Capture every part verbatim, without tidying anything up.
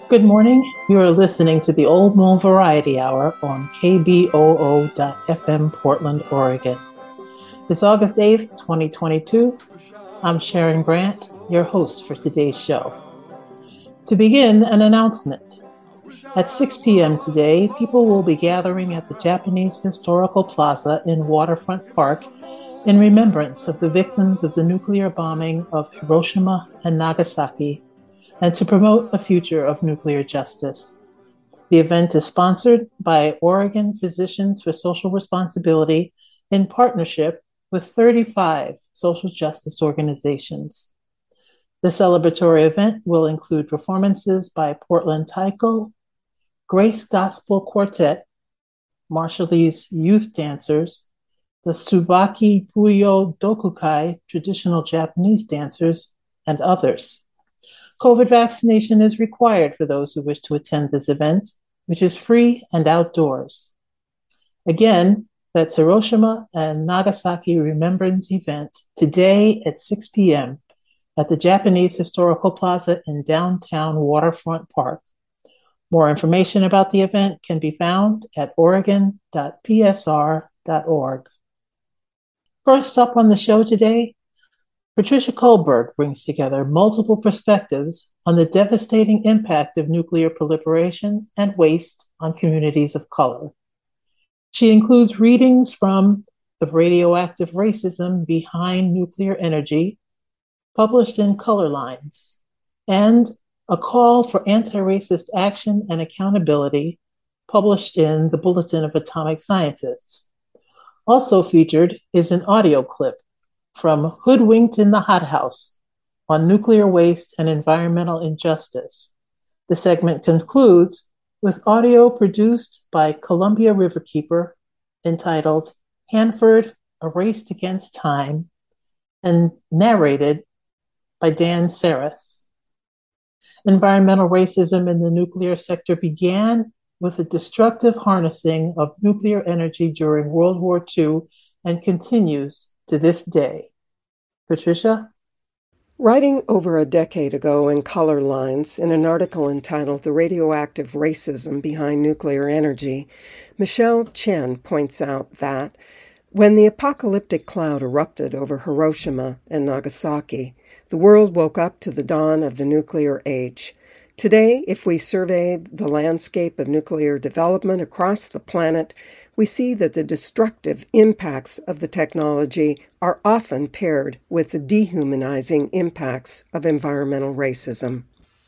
Good morning. You are listening to the Old Moon Variety Hour on K B O O dot F M Portland, Oregon. It's August eighth, twenty twenty-two. I'm Sharon Grant, your host for today's show. To begin, an announcement. At six p.m. today, people will be gathering at the Japanese Historical Plaza in Waterfront Park in remembrance of the victims of the nuclear bombing of Hiroshima and Nagasaki, and to promote a future of nuclear justice. The event is sponsored by Oregon Physicians for Social Responsibility in partnership with thirty-five social justice organizations. The celebratory event will include performances by Portland Taiko, Grace Gospel Quartet, Marshallese Youth Dancers, the Tsubaki Puyo Dokukai traditional Japanese dancers, and others. COVID vaccination is required for those who wish to attend this event, which is free and outdoors. Again, that's Hiroshima and Nagasaki Remembrance event today at six p.m. at the Japanese Historical Plaza in downtown Waterfront Park. More information about the event can be found at oregon dot p s r dot org. First up on the show today, Patricia Kullberg brings together multiple perspectives on the devastating impact of nuclear proliferation and waste on communities of color. She includes readings from The Radioactive Racism Behind Nuclear Energy, published in Color Lines, and A Call for Anti-Racist Action and Accountability, published in the Bulletin of Atomic Scientists. Also featured is an audio clip from Hoodwinked in the Hothouse on nuclear waste and environmental injustice. The segment concludes with audio produced by Columbia Riverkeeper entitled Hanford, A Race Against Time, and narrated by Dan Saris. Environmental racism in the nuclear sector began with the destructive harnessing of nuclear energy during World War Two and continues to this day. Patricia? Writing over a decade ago in Color Lines, in an article entitled The Radioactive Racism Behind Nuclear Energy, Michelle Chen points out that when the apocalyptic cloud erupted over Hiroshima and Nagasaki, the world woke up to the dawn of the nuclear age. Today, if we survey the landscape of nuclear development across the planet, we see that the destructive impacts of the technology are often paired with the dehumanizing impacts of environmental racism.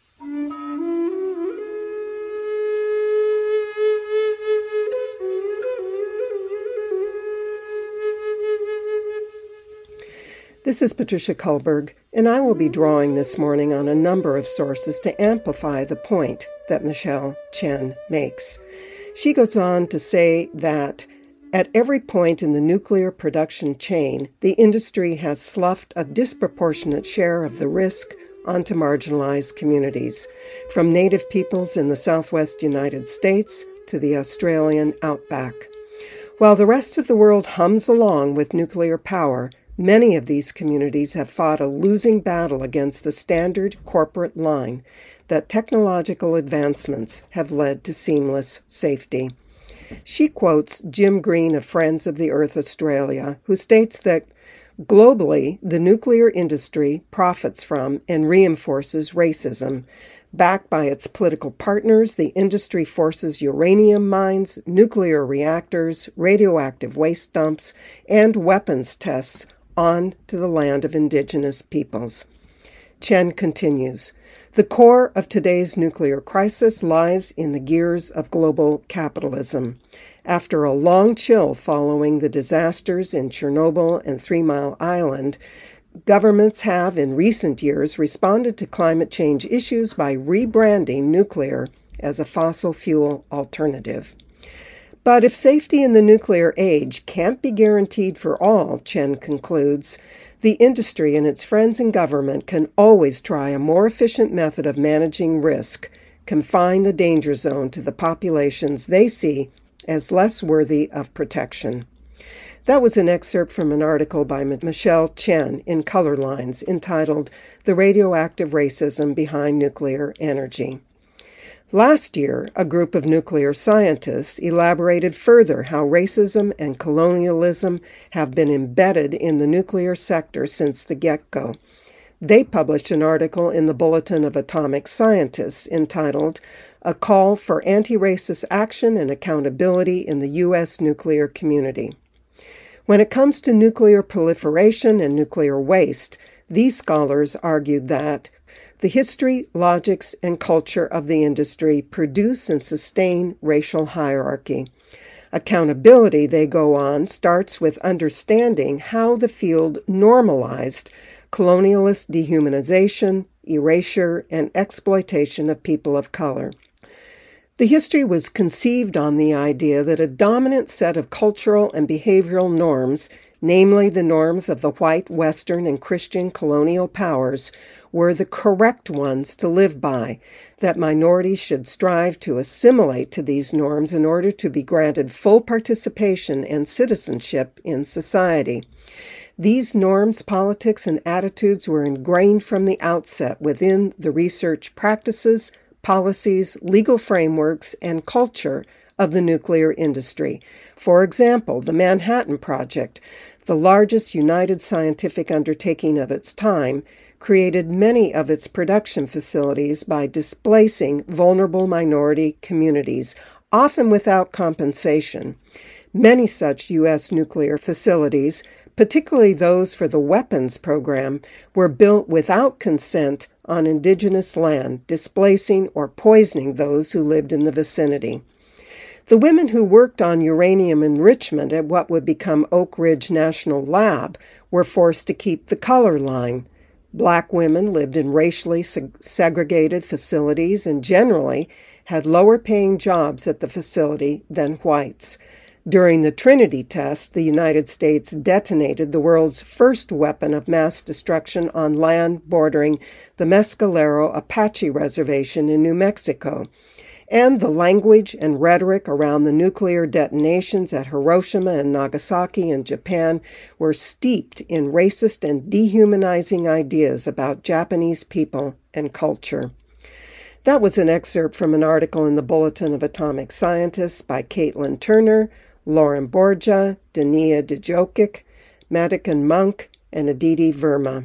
This is Patricia Kullberg, and I will be drawing this morning on a number of sources to amplify the point that Michelle Chen makes. She goes on to say that at every point in the nuclear production chain, the industry has sloughed a disproportionate share of the risk onto marginalized communities, from Native peoples in the southwest United States to the Australian outback. While the rest of the world hums along with nuclear power, many of these communities have fought a losing battle against the standard corporate line that technological advancements have led to seamless safety. She quotes Jim Green of Friends of the Earth Australia, who states that globally, the nuclear industry profits from and reinforces racism. Backed by its political partners, the industry forces uranium mines, nuclear reactors, radioactive waste dumps, and weapons tests on to the land of indigenous peoples. Chen continues, the core of today's nuclear crisis lies in the gears of global capitalism. After a long chill following the disasters in Chernobyl and Three Mile Island, governments have in recent years responded to climate change issues by rebranding nuclear as a fossil fuel alternative. But if safety in the nuclear age can't be guaranteed for all, Chen concludes, the industry and its friends in government can always try a more efficient method of managing risk, confine the danger zone to the populations they see as less worthy of protection. That was an excerpt from an article by Michelle Chen in Color Lines entitled The Radioactive Racism Behind Nuclear Energy. Last year, a group of nuclear scientists elaborated further how racism and colonialism have been embedded in the nuclear sector since the get-go. They published an article in the Bulletin of Atomic Scientists entitled, "A Call for Anti-Racist Action and Accountability in the U S Nuclear Community." When it comes to nuclear proliferation and nuclear waste, these scholars argued that the history, logics, and culture of the industry produce and sustain racial hierarchy. Accountability, they go on, starts with understanding how the field normalized colonialist dehumanization, erasure, and exploitation of people of color. The history was conceived on the idea that a dominant set of cultural and behavioral norms, namely the norms of the white, Western, and Christian colonial powers, were the correct ones to live by, that minorities should strive to assimilate to these norms in order to be granted full participation and citizenship in society. These norms, politics, and attitudes were ingrained from the outset within the research practices, policies, legal frameworks, and culture of the nuclear industry. For example, the Manhattan Project, the largest united scientific undertaking of its time, created many of its production facilities by displacing vulnerable minority communities, often without compensation. Many such U S nuclear facilities, particularly those for the weapons program, were built without consent on indigenous land, displacing or poisoning those who lived in the vicinity. The women who worked on uranium enrichment at what would become Oak Ridge National Lab were forced to keep the color line. Black women lived in racially seg- segregated facilities and generally had lower-paying jobs at the facility than whites. During the Trinity test, the United States detonated the world's first weapon of mass destruction on land bordering the Mescalero Apache Reservation in New Mexico. And the language and rhetoric around the nuclear detonations at Hiroshima and Nagasaki in Japan were steeped in racist and dehumanizing ideas about Japanese people and culture. That was an excerpt from an article in the Bulletin of Atomic Scientists by Caitlin Turner, Lauren Borgia, Dania Djokic, Madigan Monk, and Aditi Verma.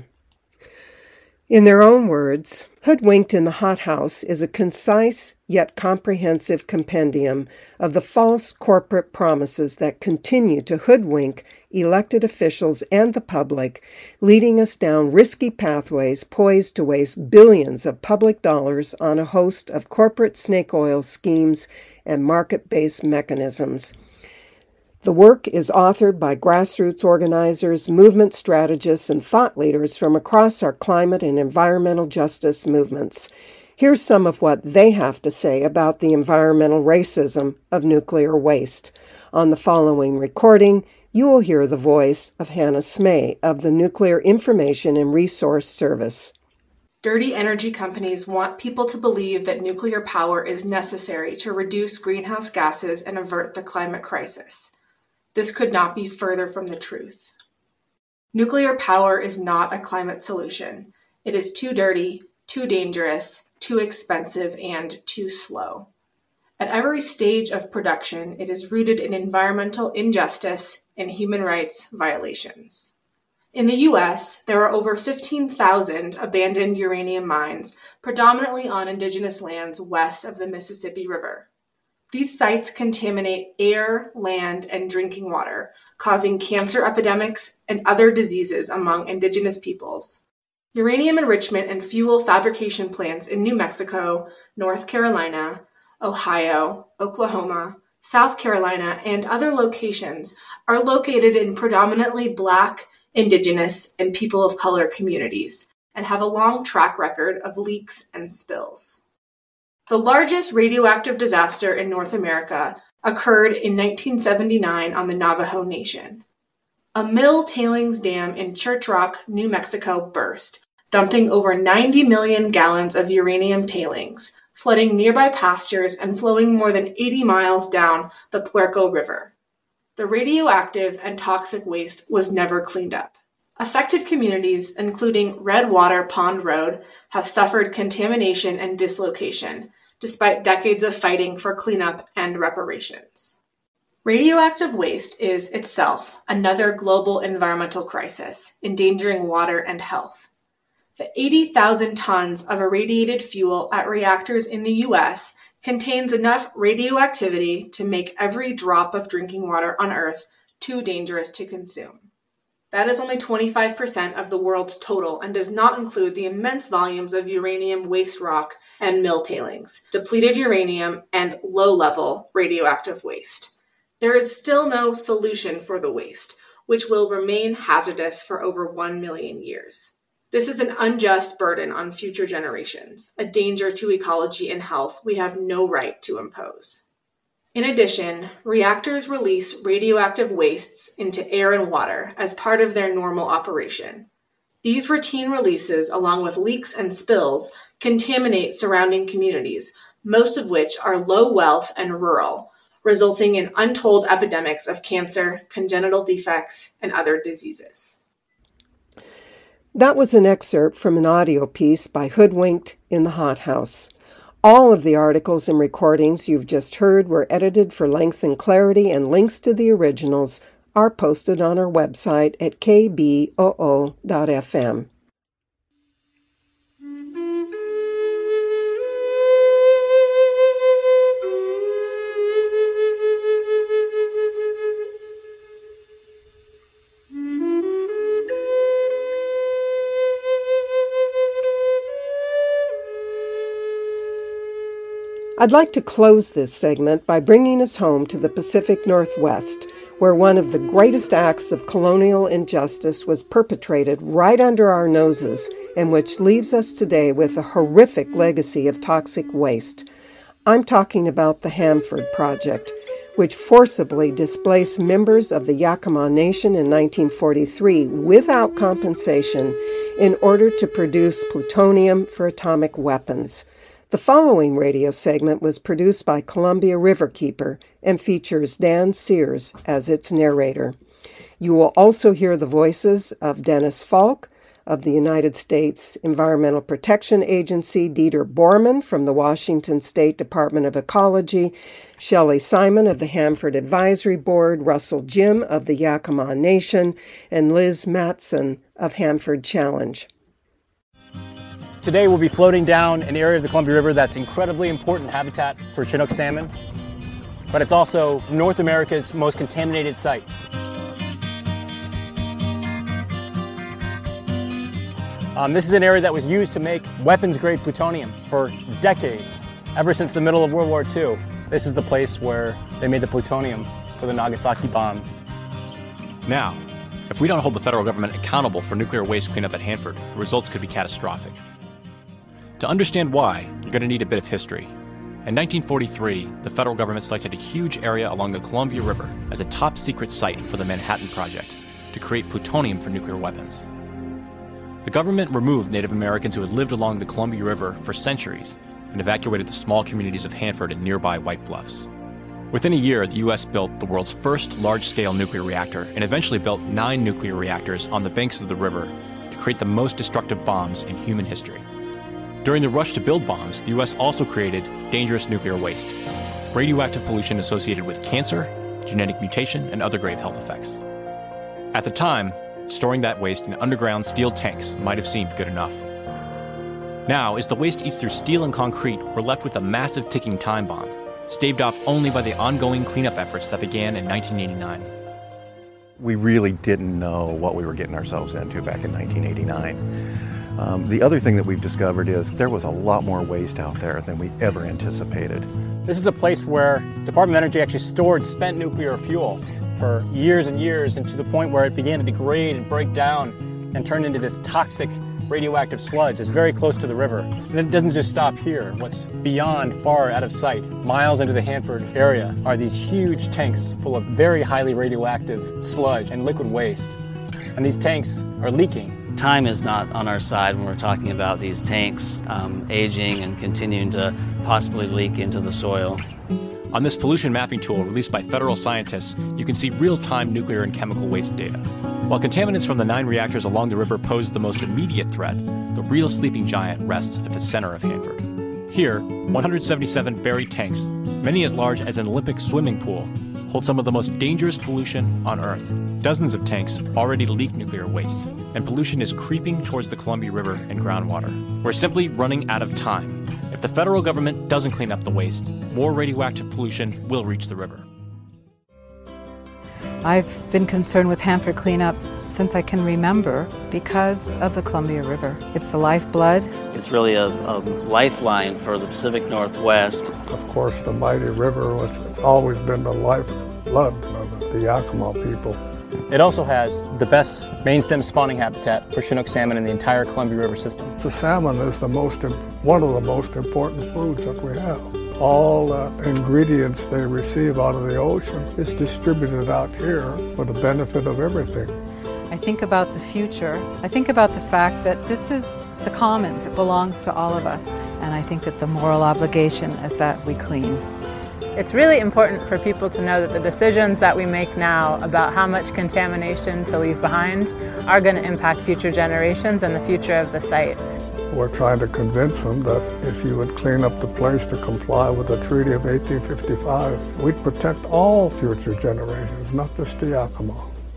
In their own words, Hoodwinked in the Hothouse is a concise yet comprehensive compendium of the false corporate promises that continue to hoodwink elected officials and the public, leading us down risky pathways poised to waste billions of public dollars on a host of corporate snake oil schemes and market-based mechanisms. The work is authored by grassroots organizers, movement strategists, and thought leaders from across our climate and environmental justice movements. Here's some of what they have to say about the environmental racism of nuclear waste. On the following recording, you will hear the voice of Hannah Smay of the Nuclear Information and Resource Service. Dirty energy companies want people to believe that nuclear power is necessary to reduce greenhouse gases and avert the climate crisis. This could not be further from the truth. Nuclear power is not a climate solution. It is too dirty, too dangerous, too expensive, and too slow. At every stage of production, it is rooted in environmental injustice and human rights violations. In the U S, there are over fifteen thousand abandoned uranium mines, predominantly on indigenous lands west of the Mississippi River. These sites contaminate air, land, and drinking water, causing cancer epidemics and other diseases among indigenous peoples. Uranium enrichment and fuel fabrication plants in New Mexico, North Carolina, Ohio, Oklahoma, South Carolina, and other locations are located in predominantly Black, Indigenous, and people of color communities, and have a long track record of leaks and spills. The largest radioactive disaster in North America occurred in nineteen seventy-nine on the Navajo Nation. A mill tailings dam in Church Rock, New Mexico burst, dumping over ninety million gallons of uranium tailings, flooding nearby pastures and flowing more than eighty miles down the Puerco River. The radioactive and toxic waste was never cleaned up. Affected communities, including Redwater Pond Road, have suffered contamination and dislocation, despite decades of fighting for cleanup and reparations. Radioactive waste is itself another global environmental crisis, endangering water and health. The eighty thousand tons of irradiated fuel at reactors in the U S contains enough radioactivity to make every drop of drinking water on Earth too dangerous to consume. That is only twenty-five percent of the world's total and does not include the immense volumes of uranium waste rock and mill tailings, depleted uranium, and low-level radioactive waste. There is still no solution for the waste, which will remain hazardous for over one million years. This is an unjust burden on future generations, a danger to ecology and health we have no right to impose. In addition, reactors release radioactive wastes into air and water as part of their normal operation. These routine releases, along with leaks and spills, contaminate surrounding communities, most of which are low wealth and rural, resulting in untold epidemics of cancer, congenital defects, and other diseases. That was an excerpt from an audio piece by Hoodwinked in the Hothouse. All of the articles and recordings you've just heard were edited for length and clarity, and links to the originals are posted on our website at k b o o dot f m. I'd like to close this segment by bringing us home to the Pacific Northwest, where one of the greatest acts of colonial injustice was perpetrated right under our noses, and which leaves us today with a horrific legacy of toxic waste. I'm talking about the Hanford Project, which forcibly displaced members of the Yakama Nation in nineteen forty-three without compensation in order to produce plutonium for atomic weapons. The following radio segment was produced by Columbia Riverkeeper and features Dan Sears as its narrator. You will also hear the voices of Dennis Falk of the United States Environmental Protection Agency, Dieter Bormann from the Washington State Department of Ecology, Shelley Simon of the Hanford Advisory Board, Russell Jim of the Yakama Nation, and Liz Matson of Hanford Challenge. Today we'll be floating down an area of the Columbia River that's incredibly important habitat for Chinook salmon, but it's also North America's most contaminated site. Um, this is an area that was used to make weapons-grade plutonium for decades. Ever since the middle of World War Two, this is the place where they made the plutonium for the Nagasaki bomb. Now, if we don't hold the federal government accountable for nuclear waste cleanup at Hanford, the results could be catastrophic. To understand why, you're going to need a bit of history. In nineteen forty-three, the federal government selected a huge area along the Columbia River as a top-secret site for the Manhattan Project to create plutonium for nuclear weapons. The government removed Native Americans who had lived along the Columbia River for centuries and evacuated the small communities of Hanford and nearby White Bluffs. Within a year, the U S built the world's first large-scale nuclear reactor and eventually built nine nuclear reactors on the banks of the river to create the most destructive bombs in human history. During the rush to build bombs, the U S also created dangerous nuclear waste, radioactive pollution associated with cancer, genetic mutation, and other grave health effects. At the time, storing that waste in underground steel tanks might have seemed good enough. Now, as the waste eats through steel and concrete, we're left with a massive ticking time bomb, staved off only by the ongoing cleanup efforts that began in nineteen eighty-nine. We really didn't know what we were getting ourselves into back in nineteen eighty-nine. Um, the other thing that we've discovered is there was a lot more waste out there than we ever anticipated. This is a place where Department of Energy actually stored spent nuclear fuel for years and years, and to the point where it began to degrade and break down and turn into this toxic radioactive sludge. It's very close to the river. And it doesn't just stop here. What's beyond, far out of sight, miles into the Hanford area, are these huge tanks full of very highly radioactive sludge and liquid waste. And these tanks are leaking. Time is not on our side when we're talking about these tanks um, aging and continuing to possibly leak into the soil. On this pollution mapping tool released by federal scientists, you can see real-time nuclear and chemical waste data. While contaminants from the nine reactors along the river pose the most immediate threat, the real sleeping giant rests at the center of Hanford. Here, one hundred seventy-seven buried tanks, many as large as an Olympic swimming pool, hold some of the most dangerous pollution on Earth. Dozens of tanks already leak nuclear waste, and pollution is creeping towards the Columbia River and groundwater. We're simply running out of time. If the federal government doesn't clean up the waste, more radioactive pollution will reach the river. I've been concerned with Hanford cleanup since I can remember because of the Columbia River. It's the lifeblood. It's really a, a lifeline for the Pacific Northwest. Of course, the mighty river, which it's always been the lifeblood of the Yakima people. It also has the best main stem spawning habitat for Chinook salmon in the entire Columbia River system. The salmon is the most, one of the most important foods that we have. All uh, ingredients they receive out of the ocean is distributed out here for the benefit of everything. I think about the future. I think about the fact that this is the commons. It belongs to all of us. And I think that the moral obligation is that we clean. It's really important for people to know that the decisions that we make now about how much contamination to leave behind are going to impact future generations and the future of the site. We're trying to convince them that if you would clean up the place to comply with the Treaty of eighteen fifty-five, we'd protect all future generations, not just the Yakima.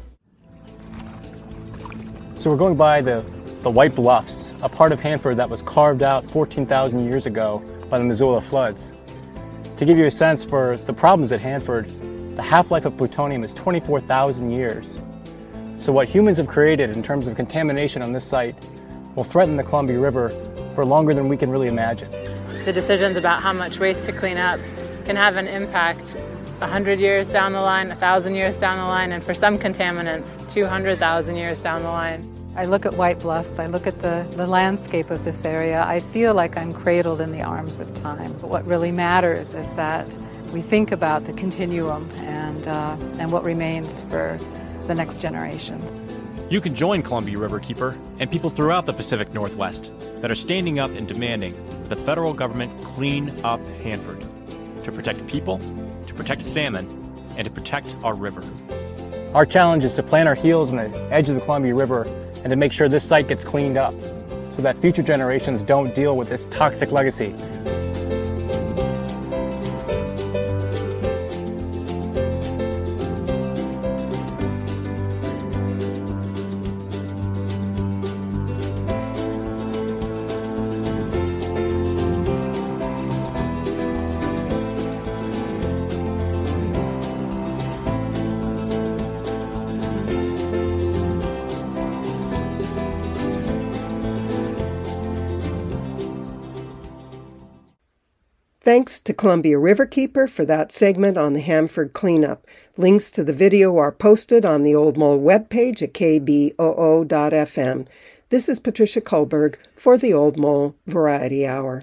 So we're going by the, the White Bluffs, a part of Hanford that was carved out fourteen thousand years ago by the Missoula floods. To give you a sense for the problems at Hanford, the half-life of plutonium is twenty-four thousand years. So what humans have created in terms of contamination on this site will threaten the Columbia River for longer than we can really imagine. The decisions about how much waste to clean up can have an impact one hundred years down the line, one thousand years down the line, and for some contaminants, two hundred thousand years down the line. I look at White Bluffs, I look at the, the landscape of this area, I feel like I'm cradled in the arms of time. But what really matters is that we think about the continuum and, uh, and what remains for the next generations. You can join Columbia River Keeper and people throughout the Pacific Northwest that are standing up and demanding that the federal government clean up Hanford to protect people, to protect salmon, and to protect our river. Our challenge is to plant our heels on the edge of the Columbia River and to make sure this site gets cleaned up so that future generations don't deal with this toxic legacy. Thanks to Columbia Riverkeeper for that segment on the Hanford cleanup. Links to the video are posted on the Old Mole webpage at k b o o dot f m. This is Patricia Kullberg for the Old Mole Variety Hour.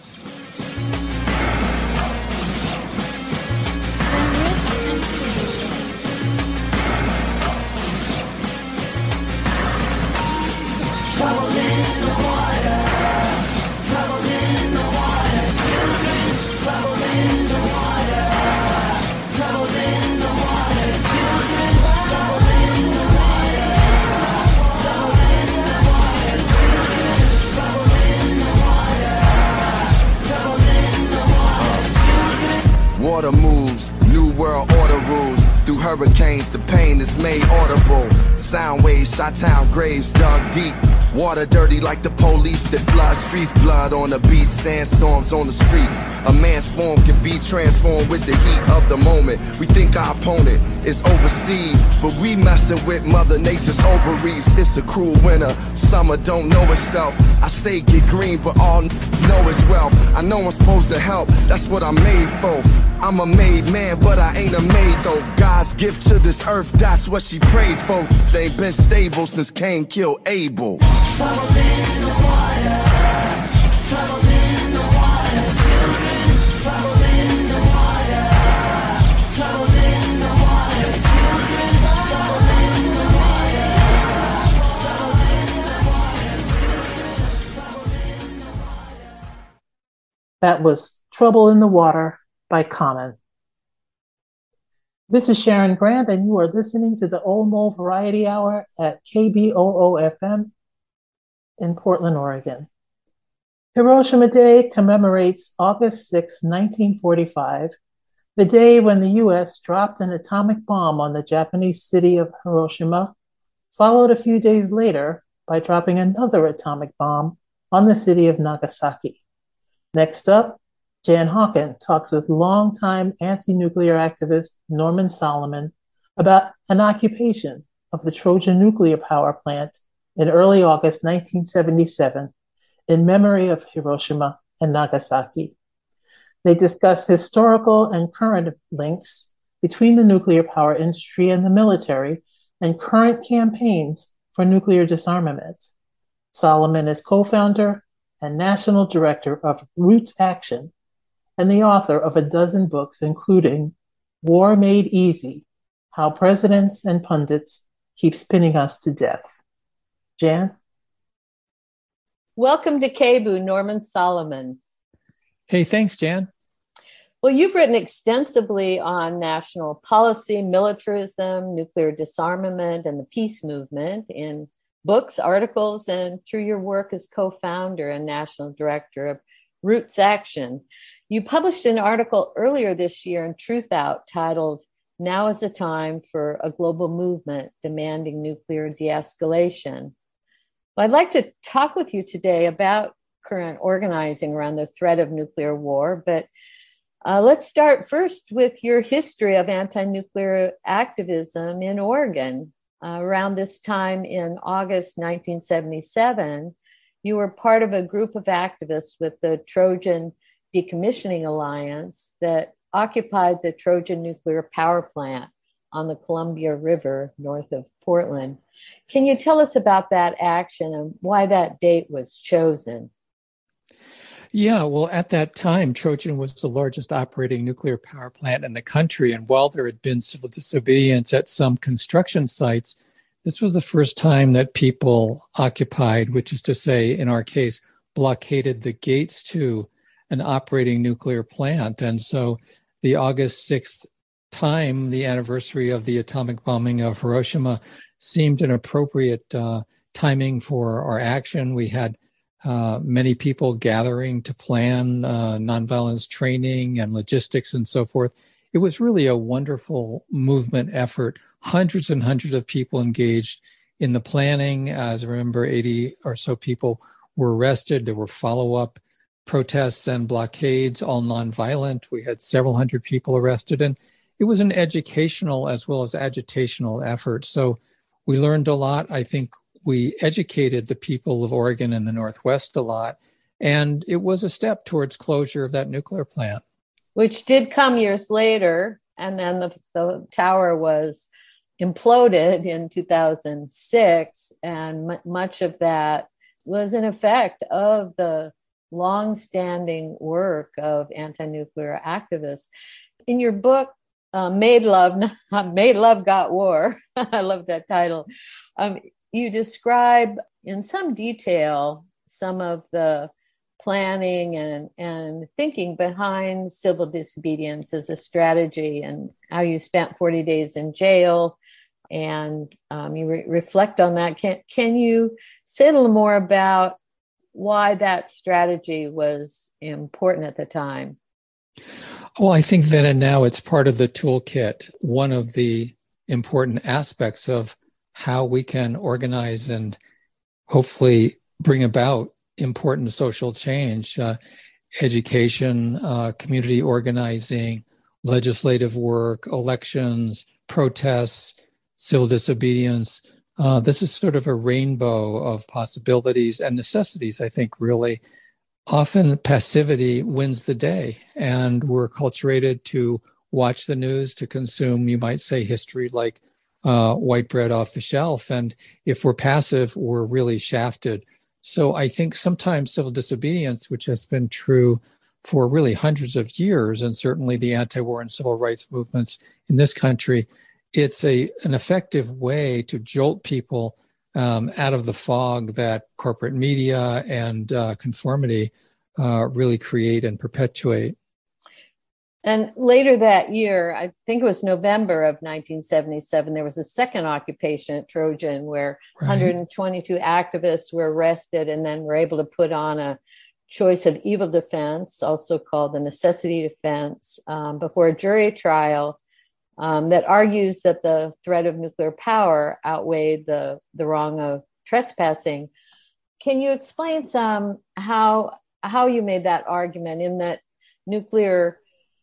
Water moves, new world order rules. Through hurricanes, the pain is made audible. Sound waves, Chi-town graves dug deep. Water dirty like the police that flood streets. Blood on the beach, sandstorms on the streets. A man's form can be transformed with the heat of the moment. We think our opponent is overseas, but we messing with Mother Nature's ovaries. It's a cruel winter, summer don't know itself. I say get green, but all know it's wealth. I know I'm supposed to help, that's what I'm made for. I'm a made man, but I ain't a maid though. God's gift to this earth, that's what she prayed for. They ain't been stable since Cain killed Abel. Trouble in the water, trouble in the water, children. Trouble in the water, trouble in the water, children. Trouble in the water, trouble in the water, children. Trouble in the water. That was Trouble in the Water by Common. This is Sharon Grant, and you are listening to the Old Mole Variety Hour at K B O O F M in Portland, Oregon. Hiroshima Day commemorates August sixth, nineteen forty-five, the day when the U S dropped an atomic bomb on the Japanese city of Hiroshima, followed a few days later by dropping another atomic bomb on the city of Nagasaki. Next up, Jan Hawken talks with longtime anti-nuclear activist Norman Solomon about an occupation of the Trojan nuclear power plant in early August nineteen seventy-seven in memory of Hiroshima and Nagasaki. They discuss historical and current links between the nuclear power industry and the military and current campaigns for nuclear disarmament. Solomon is co-founder and national director of Roots Action and the author of a dozen books, including War Made Easy, How Presidents and Pundits Keep Spinning Us to Death. Jan? Welcome to K B O O, Norman Solomon. Hey, thanks, Jan. Well, you've written extensively on national policy, militarism, nuclear disarmament, and the peace movement in books, articles, and through your work as co-founder and national director of Roots Action. You published an article earlier this year in Truth Out titled, Now is the Time for a Global Movement Demanding Nuclear De-Escalation. Well, I'd like to talk with you today about current organizing around the threat of nuclear war, but uh, let's start first with your history of anti-nuclear activism in Oregon. Uh, around this time in August nineteen seventy-seven, you were part of a group of activists with the Trojan Decommissioning Alliance that occupied the Trojan nuclear power plant on the Columbia River north of Portland. Can you tell us about that action and why that date was chosen? Yeah, well, at that time, Trojan was the largest operating nuclear power plant in the country. And while there had been civil disobedience at some construction sites, this was the first time that people occupied, which is to say, in our case, blockaded the gates to an operating nuclear plant. And so the August sixth time, the anniversary of the atomic bombing of Hiroshima, seemed an appropriate uh, timing for our action. We had uh, many people gathering to plan uh, nonviolence training and logistics and so forth. It was really a wonderful movement effort. Hundreds and hundreds of people engaged in the planning. As I remember, eighty or so people were arrested. There were follow-up protests and blockades, all nonviolent. We had several hundred people arrested, and it was an educational as well as agitational effort. So we learned a lot. I think we educated the people of Oregon and the Northwest a lot, and it was a step towards closure of that nuclear plant. Which did come years later, and then the, the tower was imploded in two thousand six, and m- much of that was an effect of the long-standing work of anti-nuclear activists. In your book, uh, Made Love, not Made Love Got War, I love that title, um, you describe in some detail some of the planning and, and thinking behind civil disobedience as a strategy, and how you spent forty days in jail, and um, you re- reflect on that. Can, can you say a little more about why that strategy was important at the time? Well, I think then and now it's part of the toolkit. One of the important aspects of how we can organize and hopefully bring about important social change, uh, education, uh, community organizing, legislative work, elections, protests, civil disobedience. Uh, this is sort of a rainbow of possibilities and necessities, I think, really. Often passivity wins the day, and we're acculturated to watch the news, to consume, you might say, history like uh, white bread off the shelf. And if we're passive, we're really shafted. So I think sometimes civil disobedience, which has been true for really hundreds of years, and certainly the anti-war and civil rights movements in this country, it's a an effective way to jolt people um, out of the fog that corporate media and uh, conformity uh, really create and perpetuate. And later that year, I think it was November of nineteen seventy-seven, there was a second occupation at Trojan where right. one hundred twenty-two activists were arrested and then were able to put on a choice of evil defense, also called the necessity defense, um, before a jury trial um, that argues that the threat of nuclear power outweighed the, the wrong of trespassing. Can you explain some how how you made that argument, in that nuclear,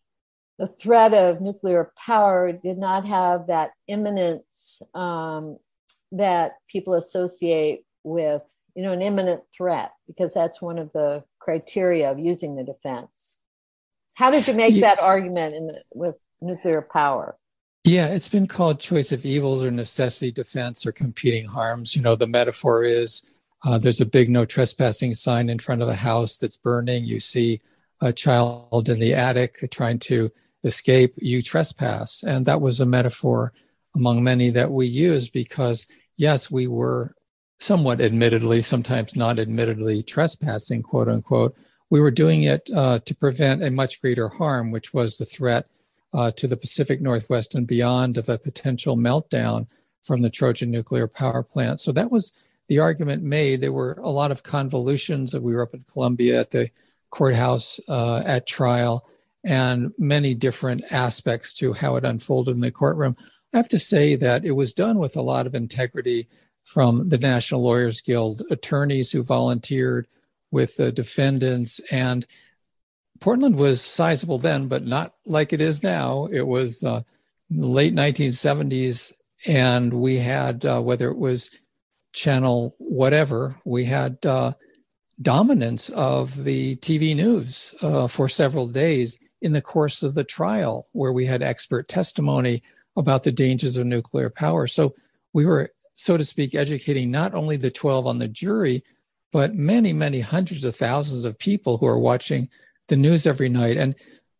the threat of nuclear power did not have that imminence um, that people associate with, you know, an imminent threat, because that's one of the criteria of using the defense. How did you make yeah. that argument in the, with nuclear power? Yeah, it's been called choice of evils or necessity defense or competing harms. You know, the metaphor is uh, there's a big no trespassing sign in front of a house that's burning. You see a child in the attic trying to escape, you trespass. And that was a metaphor among many that we use because, yes, we were somewhat admittedly, sometimes not admittedly trespassing, quote unquote. We were doing it uh, to prevent a much greater harm, which was the threat uh, to the Pacific Northwest and beyond of a potential meltdown from the Trojan nuclear power plant. So that was the argument made. There were a lot of convolutions. We were up in Columbia at the courthouse uh, at trial, and many different aspects to how it unfolded in the courtroom. I have to say that it was done with a lot of integrity from the National Lawyers Guild attorneys who volunteered with the defendants. And Portland was sizable then, but not like it is now. It was uh, the late nineteen seventies, and we had, uh, whether it was channel whatever, we had uh, dominance of the T V news uh, for several days in the course of the trial, where we had expert testimony about the dangers of nuclear power. So we were, so to speak, educating not only the twelve on the jury, but many, many hundreds of thousands of people who are watching the news every night. And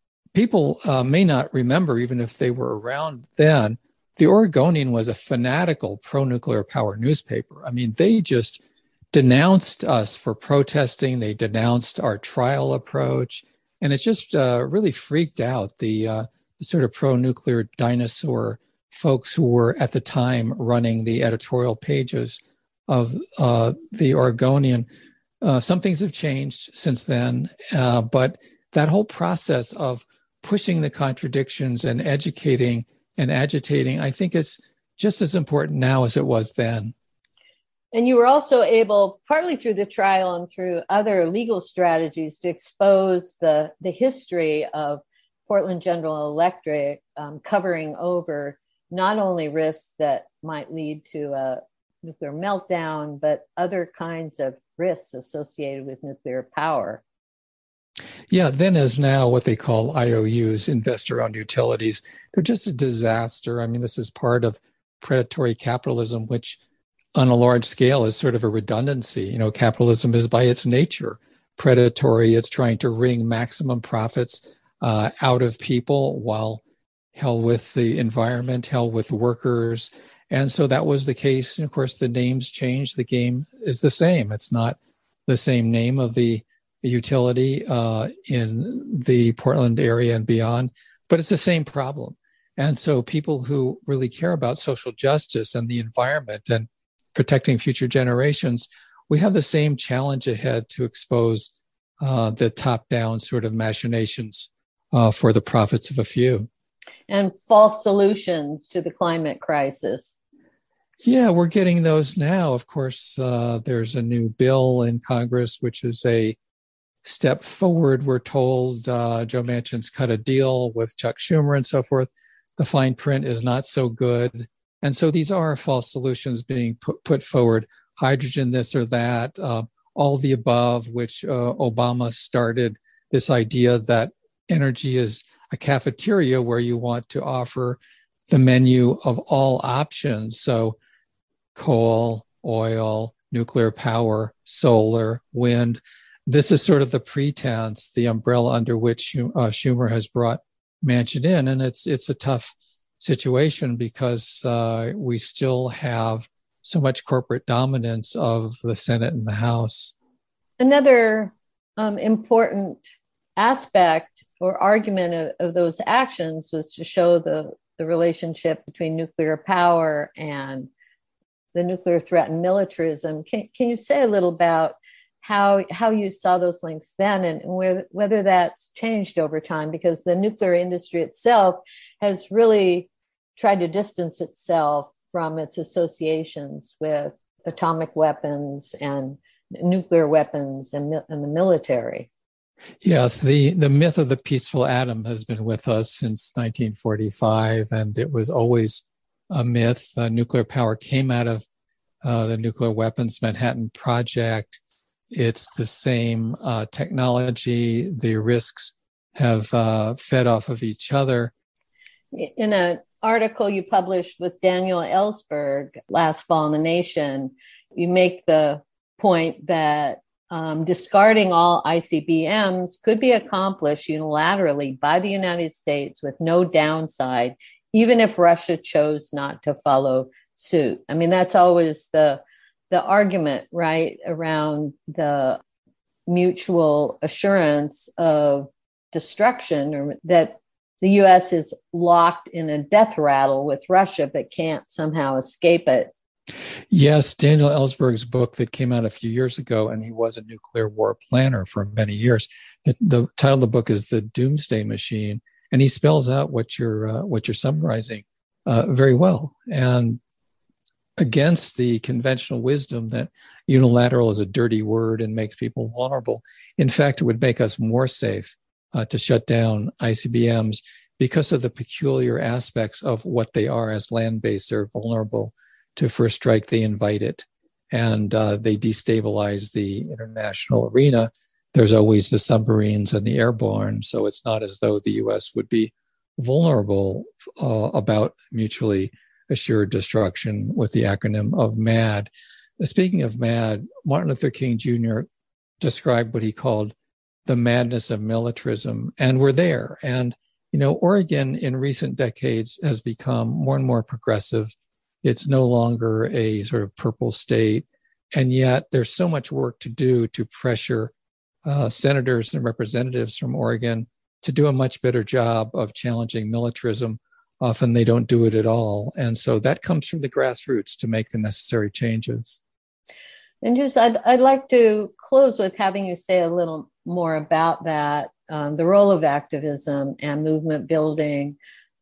people uh, may not remember, even if they were around then, the Oregonian was a fanatical pro-nuclear power newspaper. I mean, they just denounced us for protesting. They denounced our trial approach. And it just uh, really freaked out the, uh, the sort of pro-nuclear dinosaur folks who were at the time running the editorial pages of uh, the Oregonian. Uh, some things have changed since then, uh, but that whole process of pushing the contradictions and educating and agitating, I think is just as important now as it was then. And you were also able, partly through the trial and through other legal strategies, to expose the, the history of Portland General Electric, um, covering over not only risks that might lead to a nuclear meltdown, but other kinds of risks associated with nuclear power. Yeah, then as now, what they call I O Us, investor-owned utilities, they're just a disaster. I mean, this is part of predatory capitalism, which on a large scale is sort of a redundancy. You know, capitalism is by its nature predatory. It's trying to wring maximum profits uh, out of people while hell with the environment, hell with workers. And so that was the case. And of course, the names changed. The game is the same. It's not the same name of the utility uh, in the Portland area and beyond, but it's the same problem. And so people who really care about social justice and the environment and protecting future generations, we have the same challenge ahead to expose uh, the top-down sort of machinations uh, for the profits of a few. And false solutions to the climate crisis. Yeah, we're getting those now. Of course, uh, there's a new bill in Congress, which is a step forward. We're told uh, Joe Manchin's cut a deal with Chuck Schumer and so forth. The fine print is not so good. And so these are false solutions being put, put forward. Hydrogen, this or that, uh, all the above, which uh, Obama started this idea that energy is a cafeteria where you want to offer the menu of all options. So coal, oil, nuclear power, solar, wind. This is sort of the pretense, the umbrella under which uh, Schumer has brought Manchin in. And it's it's a tough situation because uh, we still have so much corporate dominance of the Senate and the House. Another um, important aspect or argument of, of those actions was to show the, the relationship between nuclear power and the nuclear threat and militarism. Can, can you say a little about how how you saw those links then, and where, whether that's changed over time, because the nuclear industry itself has really tried to distance itself from its associations with atomic weapons and nuclear weapons and, and the military. Yes, the, the myth of the peaceful atom has been with us since nineteen forty-five, and it was always a myth. Uh, nuclear power came out of uh, the Nuclear Weapons Manhattan Project. It's the same uh, technology. The risks have uh, fed off of each other. In an article you published with Daniel Ellsberg last fall in The Nation, you make the point that um, discarding all I C B Ms could be accomplished unilaterally by the United States with no downside, even if Russia chose not to follow suit. I mean, that's always the the argument, right, around the mutual assurance of destruction, or that the U S is locked in a death rattle with Russia, but can't somehow escape it. Yes, Daniel Ellsberg's book that came out a few years ago, and he was a nuclear war planner for many years. It, the title of the book is The Doomsday Machine, and he spells out what you're uh, what you're summarizing uh, very well. And against the conventional wisdom that unilateral is a dirty word and makes people vulnerable, in fact, it would make us more safe uh, to shut down I C B Ms because of the peculiar aspects of what they are. As land-based, they're vulnerable to first strike. They invite it, and uh, they destabilize the international arena. There's always the submarines and the airborne, so it's not as though the U S would be vulnerable uh, about mutually assured destruction with the acronym of MAD. Speaking of MAD, Martin Luther King Junior described what he called the madness of militarism, and we're there. And, you know, Oregon in recent decades has become more and more progressive. It's no longer a sort of purple state, and yet there's so much work to do to pressure uh, senators and representatives from Oregon to do a much better job of challenging militarism. Often they don't do it at all. And so that comes from the grassroots to make the necessary changes. And just, I'd, I'd like to close with having you say a little more about that, um, the role of activism and movement building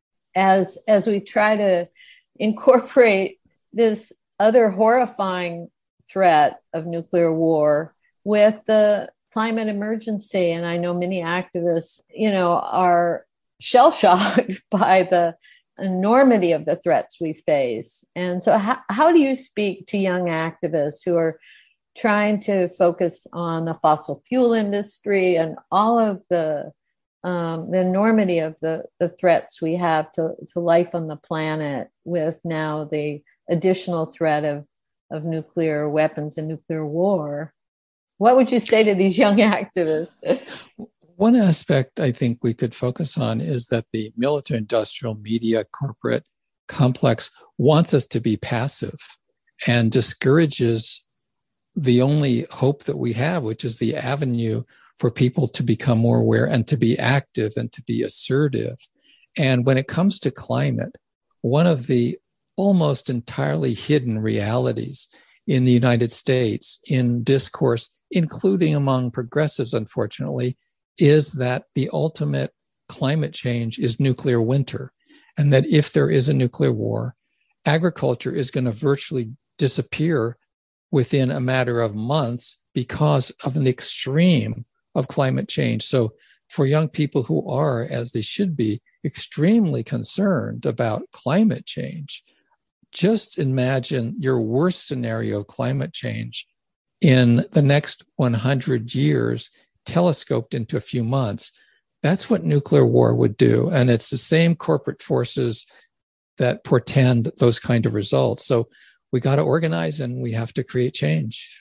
as, as we try to incorporate this other horrifying threat of nuclear war with the climate emergency. And I know many activists, you know, are shell-shocked by the enormity of the threats we face. And so how, how do you speak to young activists who are trying to focus on the fossil fuel industry and all of the um, the enormity of the, the threats we have to, to life on the planet, with now the additional threat of, of nuclear weapons and nuclear war? What would you say to these young activists? One aspect I think we could focus on is that the military industrial media corporate complex wants us to be passive and discourages the only hope that we have, which is the avenue for people to become more aware and to be active and to be assertive. And when it comes to climate, one of the almost entirely hidden realities in the United States, in discourse, including among progressives, unfortunately, is that the ultimate climate change is nuclear winter. And that if there is a nuclear war, agriculture is going to virtually disappear within a matter of months because of an extreme of climate change. So for young people who are, as they should be, extremely concerned about climate change, just imagine your worst scenario climate change in the next one hundred years, telescoped into a few months. That's what nuclear war would do. And it's the same corporate forces that portend those kind of results. So we got to organize and we have to create change.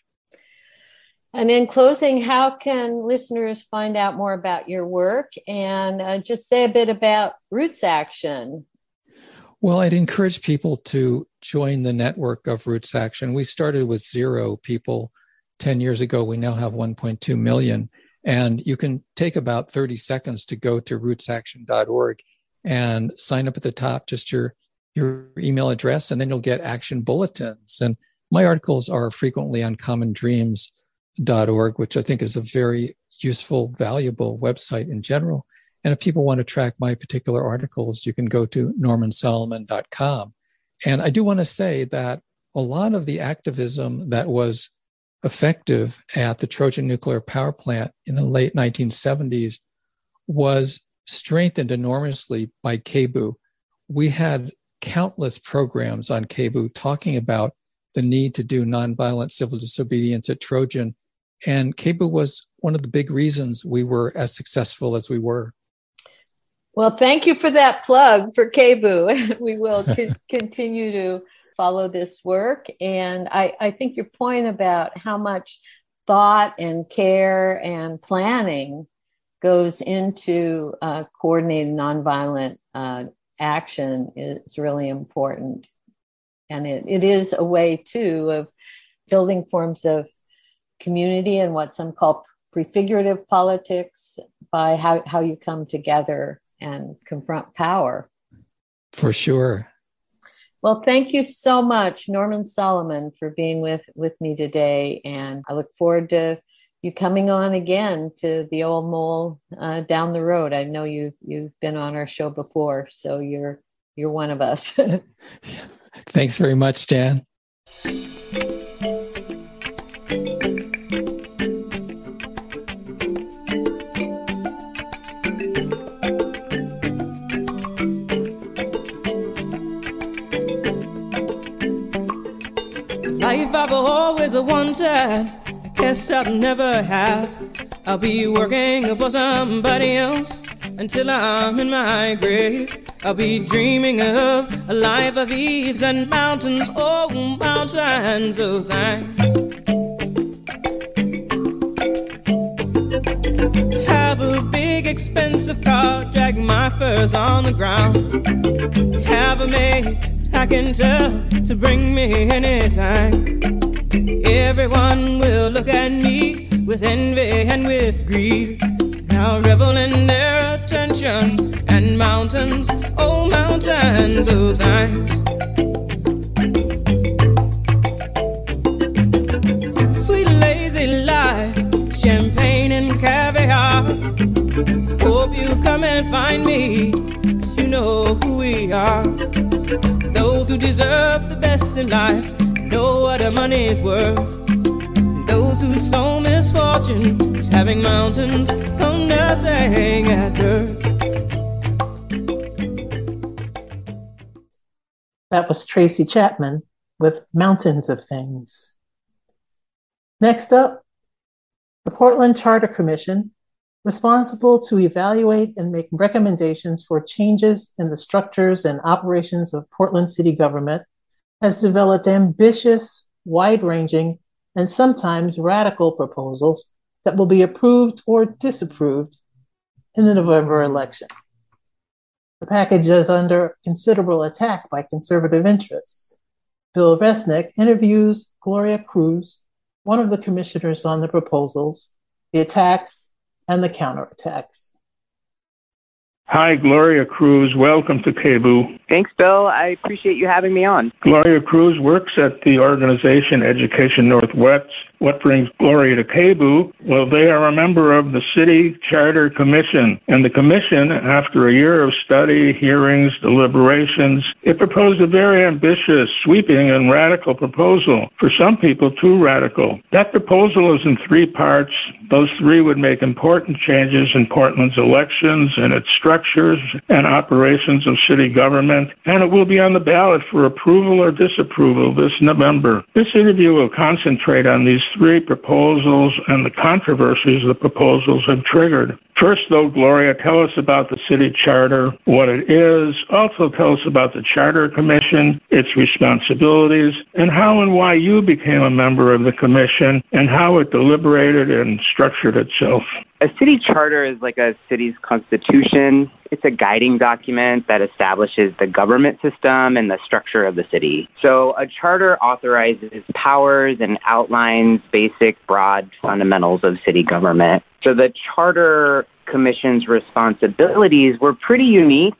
And in closing, how can listeners find out more about your work, and uh, just say a bit about Roots Action? Well, I'd encourage people to join the network of Roots Action. We started with zero people ten years ago. We now have one point two million. And you can take about thirty seconds to go to roots action dot org and sign up at the top, just your, your email address, and then you'll get action bulletins. And my articles are frequently on common dreams, dot org, which I think is a very useful, valuable website in general. And if people want to track my particular articles, you can go to norman solomon dot com. And I do want to say that a lot of the activism that was effective at the Trojan nuclear power plant in the late nineteen seventies was strengthened enormously by K B U. We had countless programs on K B U talking about the need to do nonviolent civil disobedience at Trojan. And K B U was one of the big reasons we were as successful as we were. Well, thank you for that plug for K B U. We will co- continue to follow this work. And I, I think your point about how much thought and care and planning goes into uh, coordinated nonviolent uh, action is really important. And it, it is a way, too, of building forms of community and what some call prefigurative politics by how, how you come together and confront power. For sure. Well, thank you so much, Norman Solomon, for being with, with me today. And I look forward to you coming on again to the Old Mole uh, down the road. I know you've you've been on our show before, so you're you're one of us. Thanks very much, Jan. Life I've always wanted, I guess I'll never have. I'll be working for somebody else until I'm in my grave. I'll be dreaming of a life of ease and mountains, oh, mountains of thanks. To have a big expensive car, drag my furs on the ground. Have a maid I can tell to bring me anything. Everyone will look at me with envy and with greed. I'll revel in their attention and mountains, oh mountains of thanks. Sweet lazy life, champagne and caviar. Hope you come and find me, 'cause you know who we are. Those who deserve the best in life know what the money's worth. Those who sow misfortune is having mountains on nothing at earth. That was Tracy Chapman with Mountains of Things. Next up, the Portland Charter Commission, responsible to evaluate and make recommendations for changes in the structures and operations of Portland city government, has developed ambitious, wide-ranging, and sometimes radical proposals that will be approved or disapproved in the November election. The package is under considerable attack by conservative interests. Bill Resnick interviews Gloria Cruz, one of the commissioners on the proposals, the attacks, and the counterattacks. Hi, Gloria Cruz. Welcome to K B U. Thanks, Bill. I appreciate you having me on. Gloria Cruz works at the organization Education Northwest. What brings Gloria to K B U? Well, they are a member of the City Charter Commission. And the commission, after a year of study, hearings, deliberations, it proposed a very ambitious, sweeping, and radical proposal. For some people, too radical. That proposal is in three parts. Those three would make important changes in Portland's elections and its structures and operations of city government, and it will be on the ballot for approval or disapproval this November. This interview will concentrate on these three proposals and the controversies the proposals have triggered. First, though, Gloria, tell us about the city charter, what it is. Also tell us about the Charter Commission, its responsibilities, and how and why you became a member of the commission and how it deliberated and structured itself. A city charter is like a city's constitution. It's a guiding document that establishes the government system and the structure of the city. So a charter authorizes powers and outlines basic, broad fundamentals of city government. So the Charter Commission's responsibilities were pretty unique.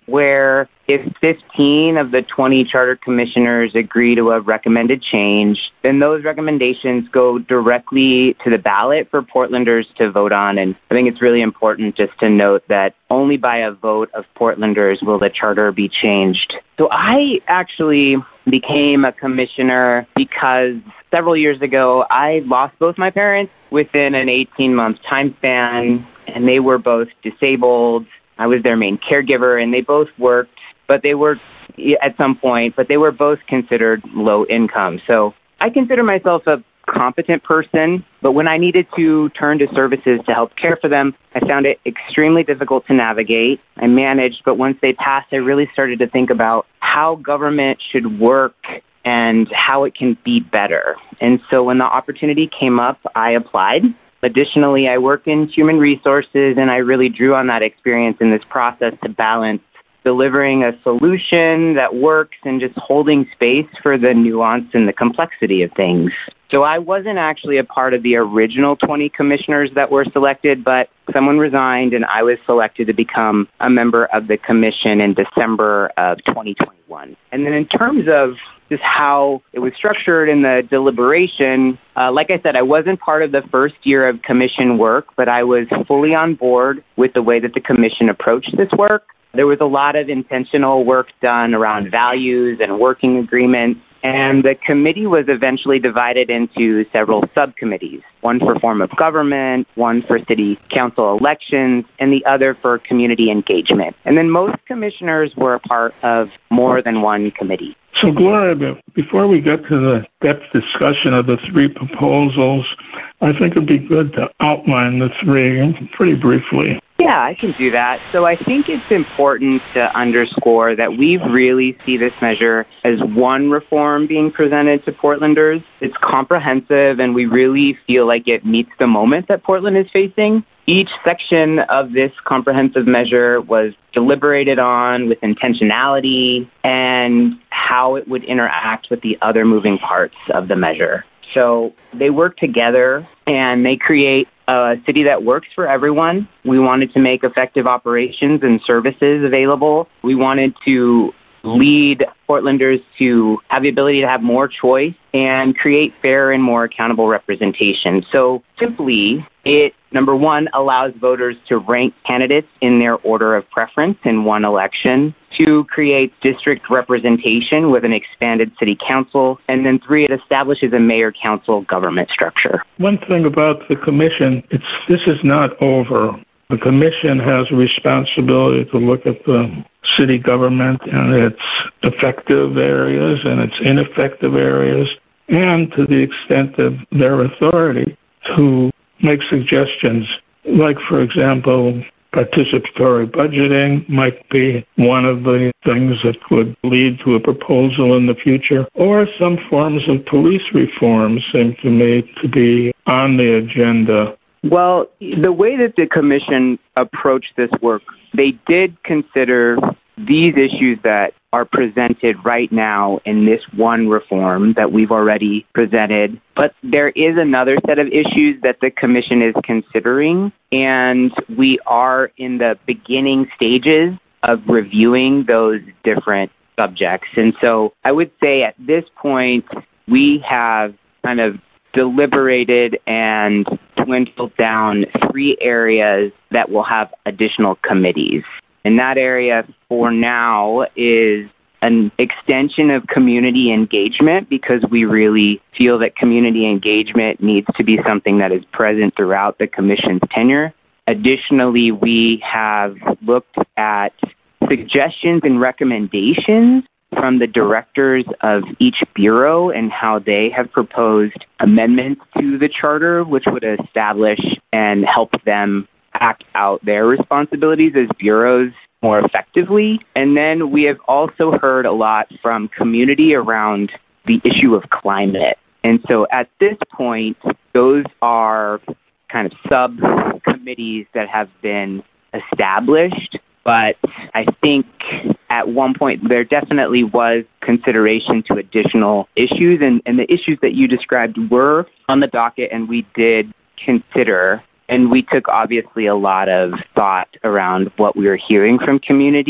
where if fifteen of the twenty charter commissioners agree to a recommended change, then those recommendations go directly to the ballot for Portlanders to vote on. And I think it's really important just to note that only by a vote of Portlanders will the charter be changed. So I actually became a commissioner because several years ago, I lost both my parents within an eighteen-month time span, and they were both disabled. I was their main caregiver, and they both worked, but they worked at some point, but they were both considered low income. So I consider myself a competent person, but when I needed to turn to services to help care for them, I found it extremely difficult to navigate. I managed, but once they passed, I really started to think about how government should work and how it can be better. And so when the opportunity came up, I applied. Additionally, I work in human resources, and I really drew on that experience in this process to balance delivering a solution that works and just holding space for the nuance and the complexity of things. So I wasn't actually a part of the original twenty commissioners that were selected, but someone resigned, and I was selected to become a member of the commission in December of twenty twenty-one. And then in terms of just how it was structured in the deliberation, uh, like I said, I wasn't part of the first year of commission work, but I was fully on board with the way that the commission approached this work. There was a lot of intentional work done around values and working agreements, and the committee was eventually divided into several subcommittees, one for form of government, one for city council elections, and the other for community engagement. And then most commissioners were a part of more than one committee. So, Gloria, before we get to the depth discussion of the three proposals, I think it'd be good to outline the three pretty briefly. Yeah, I can do that. So I think it's important to underscore that we really see this measure as one reform being presented to Portlanders. It's comprehensive, and we really feel like it meets the moment that Portland is facing. Each section of this comprehensive measure was deliberated on with intentionality and how it would interact with the other moving parts of the measure. So they work together, and they create a city that works for everyone. We wanted to make effective operations and services available. We wanted to lead Portlanders to have the ability to have more choice and create fair and more accountable representation. So simply, it, number one, allows voters to rank candidates in their order of preference in one election. Two, creates district representation with an expanded city council. And then three, it establishes a mayor-council government structure. One thing about the commission, it's this is not over. The commission has a responsibility to look at the city government and its effective areas and its ineffective areas, and to the extent of their authority to make suggestions. Like, for example, participatory budgeting might be one of the things that could lead to a proposal in the future, or some forms of police reform seem to me to be on the agenda. Well, the way that the commission approached this work, they did consider these issues that are presented right now in this one reform that we've already presented. But there is another set of issues that the commission is considering, and we are in the beginning stages of reviewing those different subjects. And so I would say at this point, we have kind of deliberated and dwindled down three areas that will have additional committees. And that area for now is an extension of community engagement, because we really feel that community engagement needs to be something that is present throughout the commission's tenure. Additionally, we have looked at suggestions and recommendations from the directors of each bureau and how they have proposed amendments to the charter, which would establish and help them act out their responsibilities as bureaus more effectively. And then we have also heard a lot from community around the issue of climate. And so at this point, those are kind of subcommittees that have been established. But I think at one point there definitely was consideration to additional issues, and, and the issues that you described were on the docket, and we did consider, and we took obviously a lot of thought around what we were hearing from community.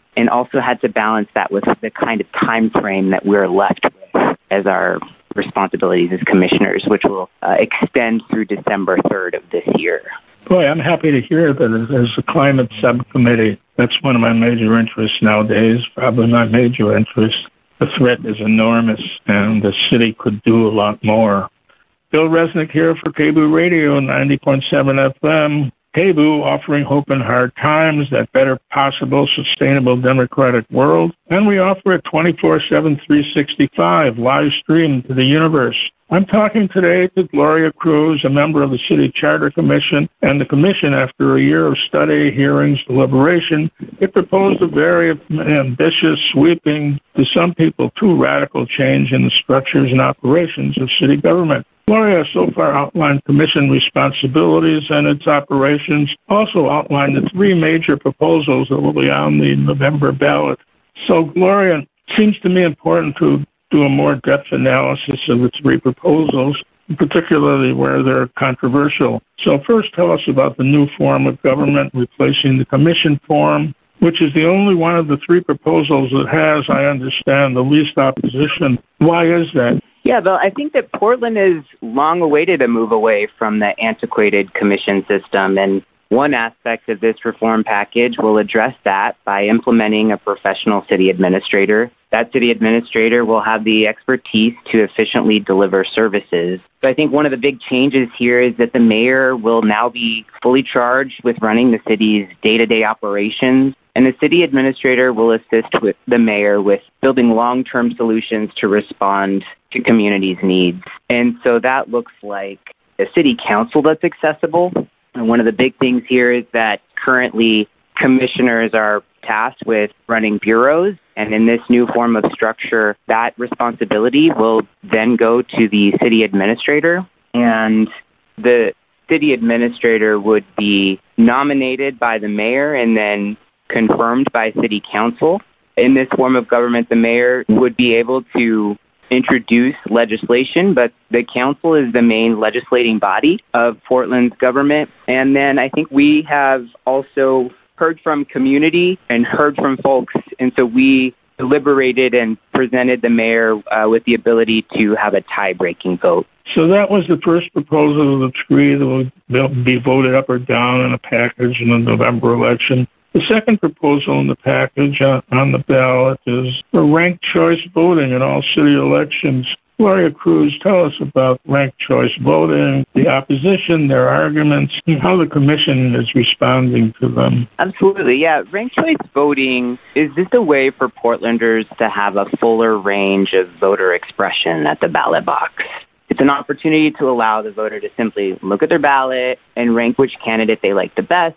and also had to balance that with the kind of time frame that we're left with as our responsibilities as commissioners, which will uh, extend through December third of this year. Boy, I'm happy to hear that there's a climate subcommittee. That's one of my major interests nowadays, probably my major interest. The threat is enormous, and the city could do a lot more. Bill Resnick here for K B O O Radio, ninety point seven F M. K B O O offering hope in hard times, that better possible, sustainable, democratic world. And we offer it twenty-four seven, three sixty-five, live stream to the universe. I'm talking today to Gloria Cruz, a member of the City Charter Commission, and the Commission, after a year of study, hearings, deliberation, it proposed a very ambitious, sweeping, to some people, too radical change in the structures and operations of city government. Gloria so far outlined Commission responsibilities and its operations, also outlined the three major proposals that will be on the November ballot. So, Gloria, it seems to me important to do a more depth analysis of the three proposals, particularly where they're controversial. So first, tell us about the new form of government replacing the commission form, which is the only one of the three proposals that has, I understand, the least opposition. Why is that? Yeah, Bill, I think that Portland has long awaited a move away from the antiquated commission system, and one aspect of this reform package will address that by implementing a professional city administrator. That city administrator will have the expertise to efficiently deliver services. So I think one of the big changes here is that the mayor will now be fully charged with running the city's day-to-day operations, and the city administrator will assist with the mayor with building long-term solutions to respond to communities' needs. And so that looks like a city council that's accessible. And one of the big things here is that currently commissioners are tasked with running bureaus, and in this new form of structure, that responsibility will then go to the city administrator, and the city administrator would be nominated by the mayor and then confirmed by city council. In this form of government, the mayor would be able to introduce legislation, but the council is the main legislating body of Portland's government. And then I think we have also heard from community and heard from folks, and so we deliberated and presented the mayor uh, with the ability to have a tie-breaking vote. So that was the first proposal of the three that will be voted up or down in a package in the November election. The second proposal in the package uh, on the ballot is for ranked choice voting in all city elections. Gloria Cruz, tell us about ranked choice voting, the opposition, their arguments, and how the commission is responding to them. Absolutely, yeah. Ranked choice voting is just a way for Portlanders to have a fuller range of voter expression at the ballot box. It's an opportunity to allow the voter to simply look at their ballot and rank which candidate they like the best,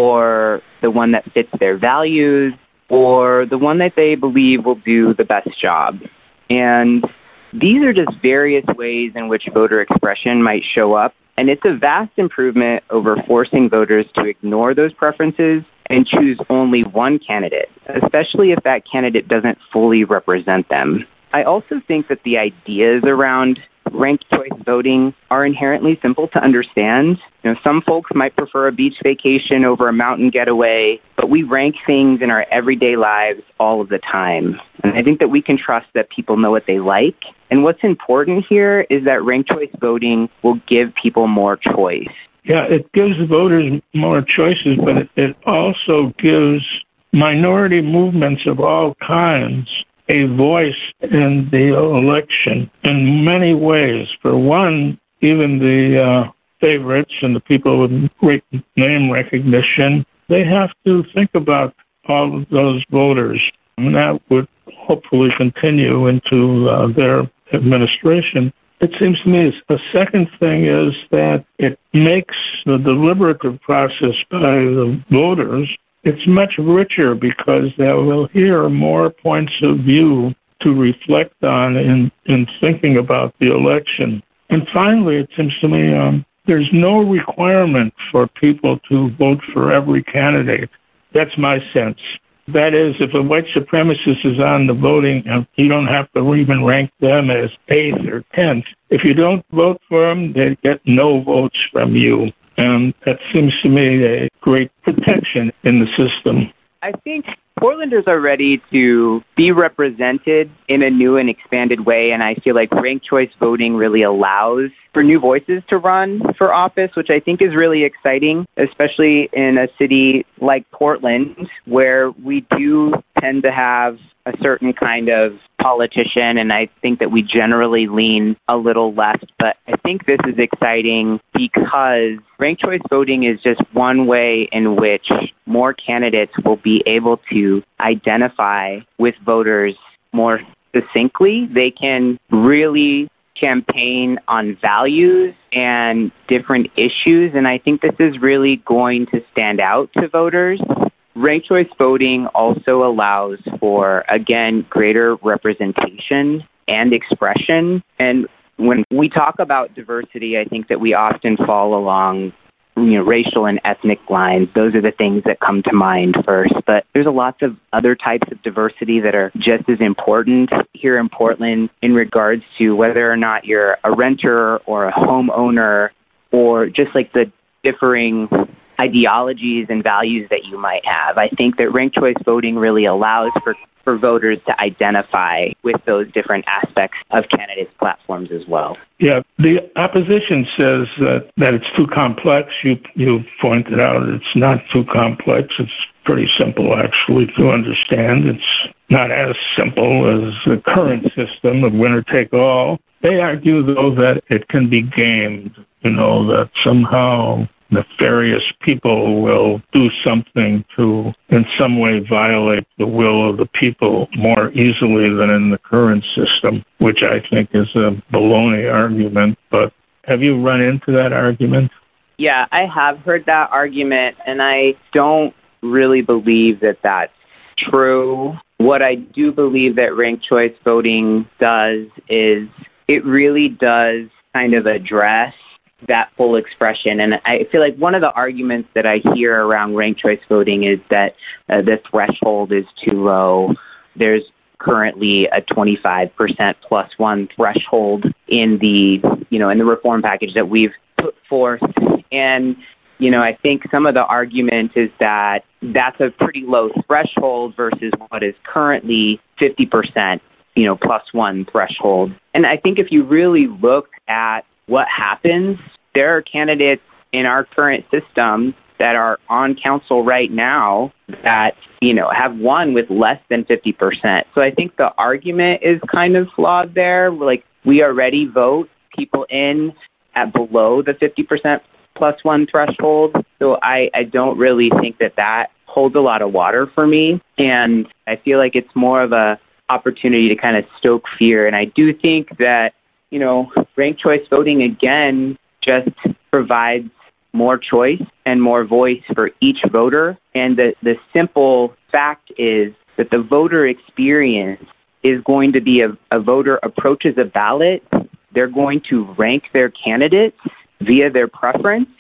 or the one that fits their values, or the one that they believe will do the best job. And these are just various ways in which voter expression might show up, and it's a vast improvement over forcing voters to ignore those preferences and choose only one candidate, especially if that candidate doesn't fully represent them. I also think that the ideas around ranked choice voting are inherently simple to understand. You know, some folks might prefer a beach vacation over a mountain getaway, but we rank things in our everyday lives all of the time. And I think that we can trust that people know what they like. And what's important here is that ranked choice voting will give people more choice. Yeah, it gives the voters more choices, but it, it also gives minority movements of all kinds a voice in the election in many ways. For one, even the uh, favorites and the people with great name recognition, they have to think about all of those voters. And that would hopefully continue into uh, their administration. It seems to me a second thing is that it makes the deliberative process by the voters, it's much richer because they will hear more points of view to reflect on in, in thinking about the election. And finally, it seems to me um, there's no requirement for people to vote for every candidate. That's my sense. That is, if a white supremacist is on the voting, you don't have to even rank them as eighth or tenth. If you don't vote for them, they get no votes from you. And that seems to me a great protection in the system. I think Portlanders are ready to be represented in a new and expanded way, and I feel like ranked choice voting really allows for new voices to run for office, which I think is really exciting, especially in a city like Portland, where we do tend to have a certain kind of politician, and I think that we generally lean a little left. But I think this is exciting because ranked choice voting is just one way in which more candidates will be able to identify with voters more succinctly. They can really campaign on values and different issues, and I think this is really going to stand out to voters. Ranked choice voting also allows for, again, greater representation and expression. And when we talk about diversity, I think that we often fall along, you know, racial and ethnic lines. Those are the things that come to mind first. But there's a lots of other types of diversity that are just as important here in Portland in regards to whether or not you're a renter or a homeowner, or just like the differing ideologies and values that you might have. I think that ranked choice voting really allows for, for voters to identify with those different aspects of candidates' platforms as well. Yeah, the opposition says that, that it's too complex. You you pointed out it's not too complex. It's pretty simple, actually, to understand. It's not as simple as the current system of winner-take-all. They argue, though, that it can be gamed, you know, that somehow nefarious people will do something to in some way violate the will of the people more easily than in the current system, which I think is a baloney argument. But have you run into that argument? Yeah, I have heard that argument, and I don't really believe that that's true. What I do believe that ranked choice voting does is it really does kind of address that full expression. And I feel like one of the arguments that I hear around ranked choice voting is that uh, the threshold is too low. There's currently a twenty-five percent plus one threshold in the, you know, in the reform package that we've put forth. And, you know, I think some of the argument is that that's a pretty low threshold versus what is currently fifty percent, you know, plus one threshold. And I think if you really look at what happens, there are candidates in our current system that are on council right now that, you know, have won with less than fifty percent. So I think the argument is kind of flawed there. Like, we already vote people in at below the fifty percent plus one threshold. So I, I don't really think that that holds a lot of water for me. And I feel like it's more of a opportunity to kind of stoke fear. And I do think that, you know, ranked choice voting, again, just provides more choice and more voice for each voter. And the, the simple fact is that the voter experience is going to be a, a voter approaches a ballot. They're going to rank their candidates via their preference.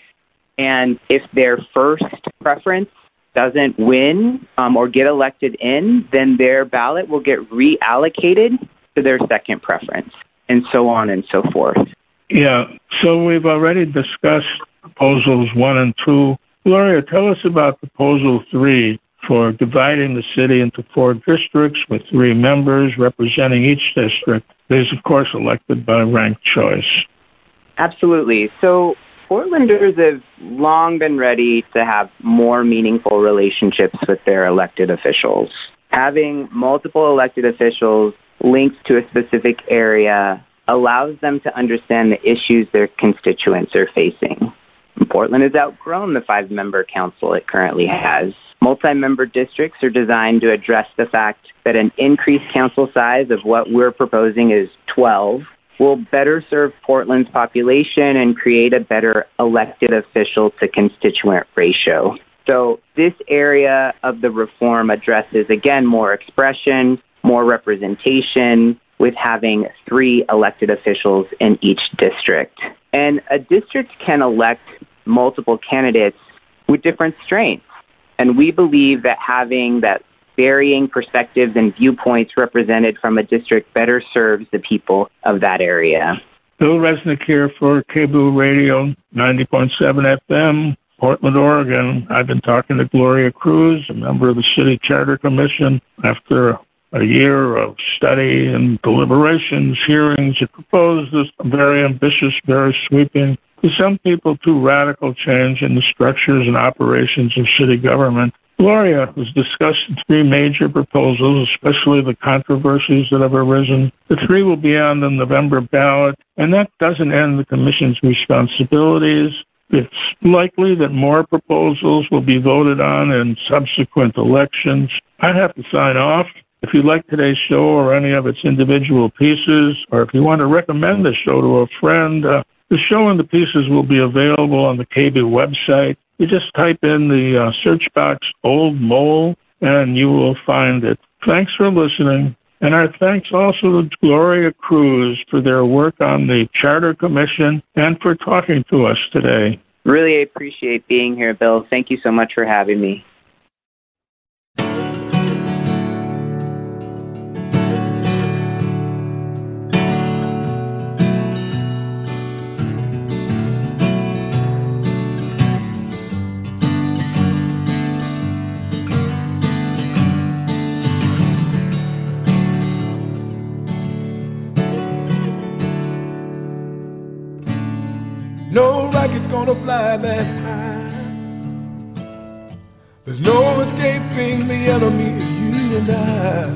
And if their first preference doesn't win um, or get elected in, then their ballot will get reallocated to their second preference, and so on and so forth. Yeah, so we've already discussed proposals one and two. Gloria, tell us about proposal three for dividing the city into four districts with three members representing each district. This is, of course, elected by ranked choice. Absolutely. So Portlanders have long been ready to have more meaningful relationships with their elected officials. Having multiple elected officials linked to a specific area allows them to understand the issues their constituents are facing. Portland has outgrown the five-member council it currently has. Multi-member districts are designed to address the fact that an increased council size of what we're proposing is twelve will better serve Portland's population and create a better elected official to constituent ratio. So this area of the reform addresses, again, more expression, more representation, with having three elected officials in each district. And a district can elect multiple candidates with different strengths. And we believe that having that varying perspectives and viewpoints represented from a district better serves the people of that area. Bill Resnick here for K B O O Radio, ninety point seven F M, Portland, Oregon. I've been talking to Gloria Cruz, a member of the City Charter Commission. After a year of study and deliberations, hearings, it proposed this very ambitious, very sweeping, to some people too radical change in the structures and operations of city government. Gloria has discussed three major proposals, especially the controversies that have arisen. The three will be on the November ballot, and that doesn't end the Commission's responsibilities. It's likely that more proposals will be voted on in subsequent elections. I have to sign off. If you like today's show or any of its individual pieces, or if you want to recommend the show to a friend, uh, the show and the pieces will be available on the K B website. You just type in the uh, search box Old Mole, and you will find it. Thanks for listening. And our thanks also to Gloria Cruz for their work on the Charter Commission and for talking to us today. Really appreciate being here, Bill. Thank you so much for having me. No rocket's gonna fly that high. There's no escaping the enemy, you and I.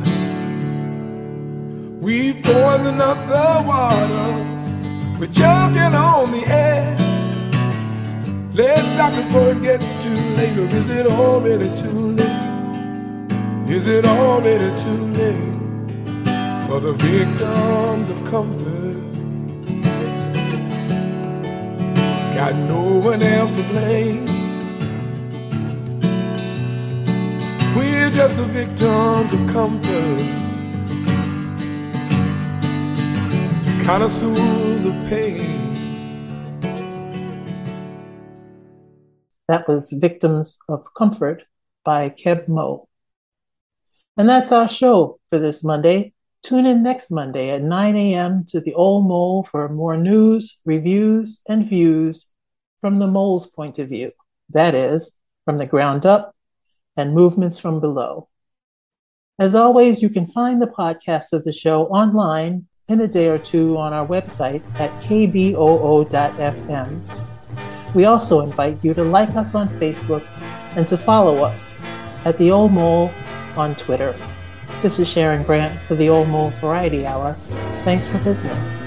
We've poisoned up the water, we're choking on the air. Let's stop before it gets too late, or is it already too late? Is it already too late for the victims of comfort? Got no one else to blame. We're just the victims of comfort, connoisseurs of pain. That was Victims of Comfort by Keb Mo. And that's our show for this Monday. Tune in next Monday at nine a.m. to the Old Mole for more news, reviews, and views from the mole's point of view. That is, from the ground up and movements from below. As always, you can find the podcast of the show online in a day or two on our website at k b o o dot f m. We also invite you to like us on Facebook and to follow us at The Old Mole on Twitter. This is Sharon Grant for the Old Mole Variety Hour. Thanks for listening.